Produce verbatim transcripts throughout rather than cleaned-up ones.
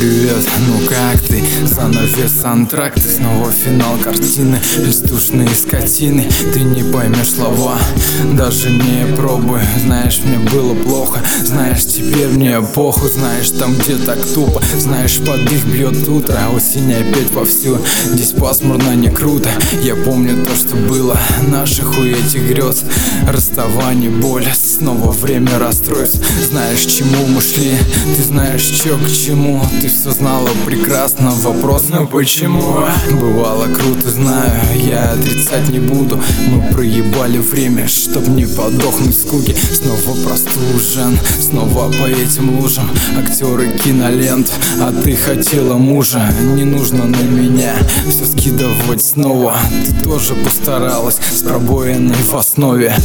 привет, ну как ты? Занавес антракт, снова финал картины. Бездушные скотины, ты не поймешь слова, даже не пробуй. Знаешь, мне было плохо, знаешь, теперь мне похуй. Знаешь, там где так тупо, знаешь, под их бьет утро. Осень опять вовсю, здесь пасмурно, не круто. Я помню то, что было, наших у этих грез. Расставание, боль, снова время расстройств. Знаешь, к чему мы шли, ты знаешь, чё к чему. Ты все знала прекрасно, вопрос, но почему? Бывало круто, знаю, я отрицать не буду. Мы проебали время, чтоб не подохнуть с скуки. Снова простужен, снова по этим лужам. Актеры кинолент, а ты хотела мужа. Не нужно на меня все скидывать снова. Ты тоже постаралась с пробоиной в основе.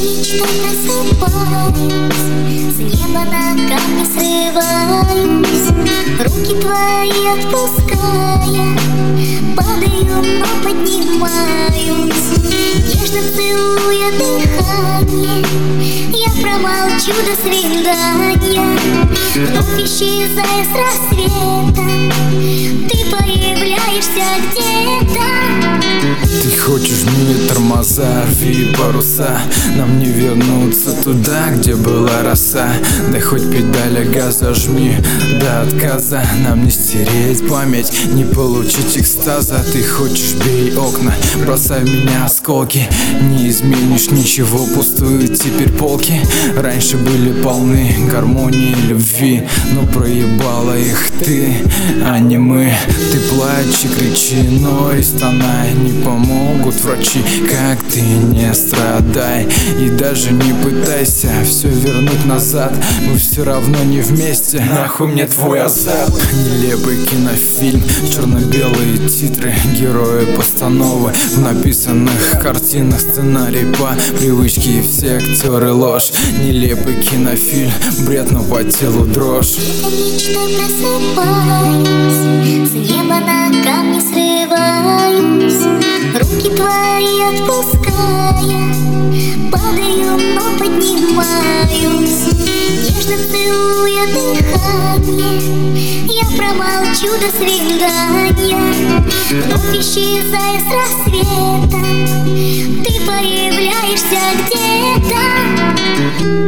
С неба на камни срываюсь, руки твои отпуская, падаю, но поднимаюсь, нежно целуя дыхание. Я промолчу до свидания, вновь исчезая с рассветом. Ты появляешься где-то. Ты хочешь мне тормоза, рви паруса. Нам не вернуться туда, где была роса. Да хоть педали газа жми до отказа. Нам не стереть память, не получить экстаза. Ты хочешь, бей окна, бросай в меня осколки. Не изменишь ничего, пустуют теперь полки. Раньше были полны гармонии и любви, но проебала их ты, а не мы. Ты плачь и кричи, но и стонай, не помогут врачи, как ты не страдай. И даже не пытайся все вернуть назад, мы все равно не вместе, нахуй мне твой азарт. Нелепый кинофильм, черно-белые титры, герои постановы в написанных картинах, сценарий по привычке и все актеры ложь. Нелепый кинофильм, бред, но по телу дрожь. Мечтой просыпаюсь, с неба на камни срываюсь, руки твои отпуская, падаю, но поднимаюсь, нежно целуя дыхание. Я промолчу до свидания, вновь исчезая с рассветом. Ты появляешься где-то.